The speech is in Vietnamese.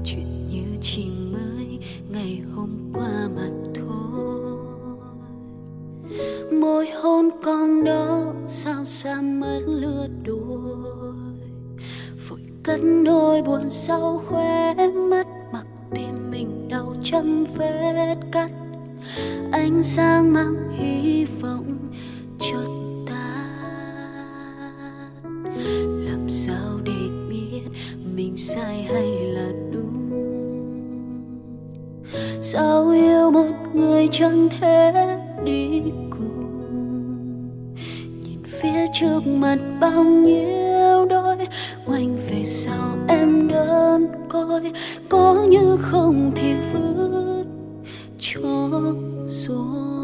chuyện như chỉ mới ngày hôm qua mà thôi. Môi hôn còn đó sao xa mất lứa đôi, vội cất nỗi buồn sau khóe mắt, mặc tim mình đau trăm vết cắt. Ánh sáng mang hy vọng chợt tàn, làm sao để biết mình sai hay là đúng? Sao yêu một người chẳng thể đi cùng, nhìn phía trước mặt bao nhiêu đôi, ngoảnh về sau em đơn côi, có như không thì vứt cho rồi.